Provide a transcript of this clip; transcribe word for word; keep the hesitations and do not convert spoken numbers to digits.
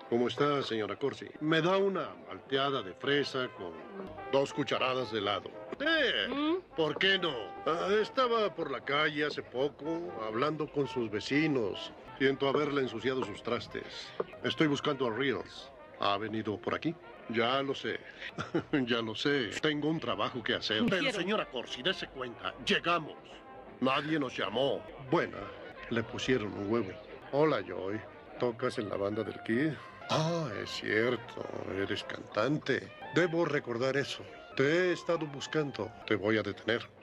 ¿Cómo está, señora Corsi? Me da una malteada de fresa con dos cucharadas de helado. ¡Eh! ¿Mm? ¿Por qué no? Ah, estaba por la calle hace poco, hablando con sus vecinos. Siento haberle ensuciado sus trastes. Estoy buscando a Reels. ¿Ha venido por aquí? Ya lo sé. Ya lo sé. Tengo un trabajo que hacer. Pero, Quiero- señora Corsi, dése cuenta. Llegamos. Nadie nos llamó. Buena. Le pusieron un huevo. Hola, Joy. ¿Tocas en la banda del Kid? Ah, es cierto. Eres cantante. Debo recordar eso. Te he estado buscando. Te voy a detener.